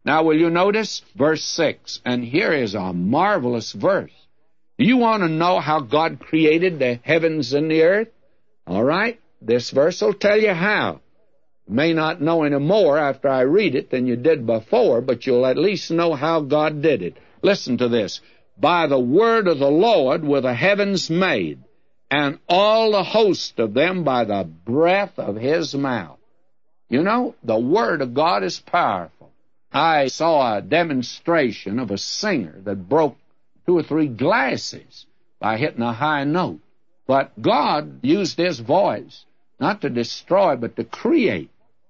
Now, will you notice verse 6? And here is a marvelous verse. Do you want to know how God created the heavens and the earth? All right, this verse will tell you how. You may not know any more after I read it than you did before, but you'll at least know how God did it. Listen to this. By the word of the Lord were the heavens made, and all the host of them by the breath of his mouth. You know, the word of God is powerful. I saw a demonstration of a singer that broke 2 or 3 glasses by hitting a high note. But God used his voice not to destroy, but to create.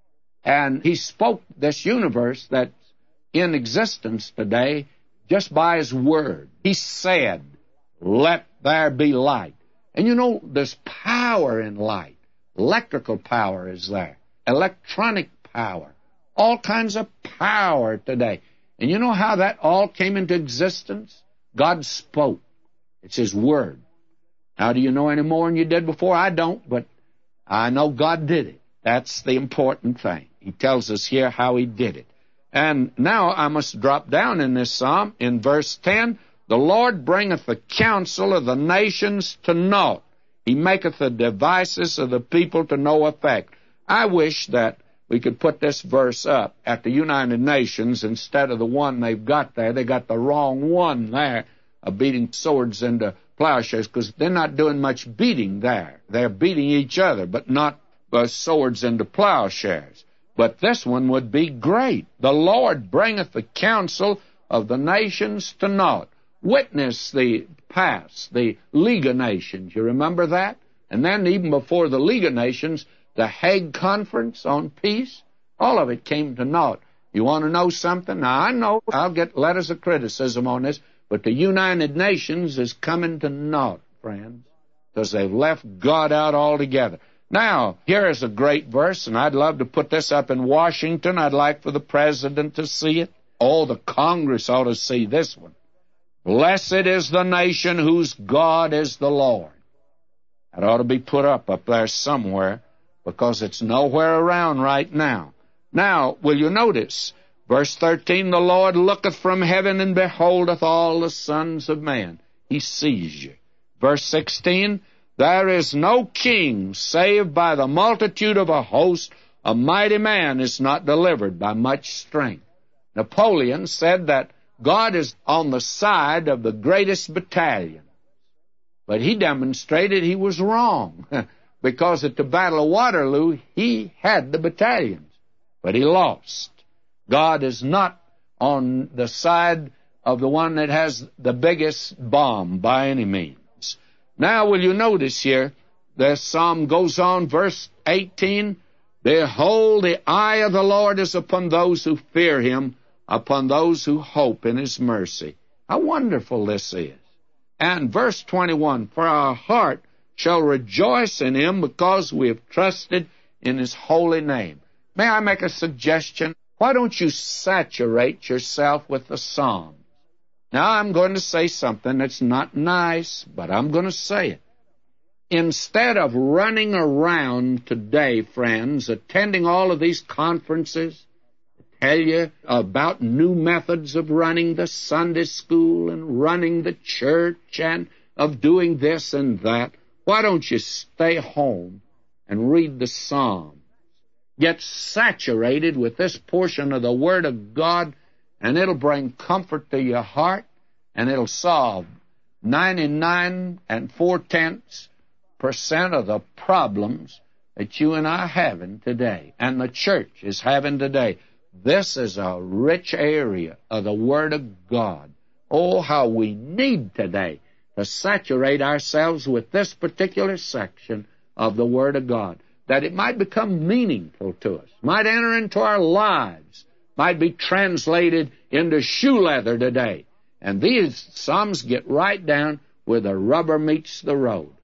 And he spoke this universe that's in existence today just by his word. He said, "Let there be light." And you know, there's power in light. Electrical power is there. Electronic power. All kinds of power today. And you know how that all came into existence? God spoke. It's his word. Now, do you know any more than you did before? I don't, but I know God did it. That's the important thing. He tells us here how he did it. And now I must drop down in this psalm in verse 10. The Lord bringeth the counsel of the nations to naught. He maketh the devices of the people to no effect. I wish that we could put this verse up at the United Nations instead of the one they've got there. They got the wrong one there, beating swords into plowshares, because they're not doing much beating there. They're beating each other, but not swords into plowshares. But this one would be great. The Lord bringeth the counsel of the nations to naught. Witness the past, the League of Nations. You remember that? And then even before the League of Nations, the Hague Conference on Peace, all of it came to naught. You want to know something? Now, I know I'll get letters of criticism on this, but the United Nations is coming to naught, friends, because they've left God out altogether. Now, here is a great verse, and I'd love to put this up in Washington. I'd like for the President to see it. Oh, the Congress ought to see this one. Blessed is the nation whose God is the Lord. That ought to be put up there somewhere, because it's nowhere around right now. Now, will you notice, verse 13, the Lord looketh from heaven and beholdeth all the sons of man. He sees you. Verse 16, there is no king save by the multitude of a host. A mighty man is not delivered by much strength. Napoleon said that God is on the side of the greatest battalion. But he demonstrated he was wrong, because at the Battle of Waterloo, he had the battalions, but he lost. God is not on the side of the one that has the biggest bomb by any means. Now, will you notice here, the psalm goes on, verse 18, behold, the eye of the Lord is upon those who fear him, upon those who hope in his mercy. How wonderful this is. And verse 21, for our heart shall rejoice in him because we have trusted in his holy name. May I make a suggestion? Why don't you saturate yourself with the Psalms? Now, I'm going to say something that's not nice, but I'm going to say it. Instead of running around today, friends, attending all of these conferences, tell you about new methods of running the Sunday school and running the church and of doing this and that, why don't you stay home and read the Psalms? Get saturated with this portion of the Word of God, and it'll bring comfort to your heart, and it'll solve 99 4/10% of the problems that you and I are having today, and the church is having today. This is a rich area of the Word of God. Oh, how we need today to saturate ourselves with this particular section of the Word of God, that it might become meaningful to us, might enter into our lives, might be translated into shoe leather today. And these Psalms get right down where the rubber meets the road.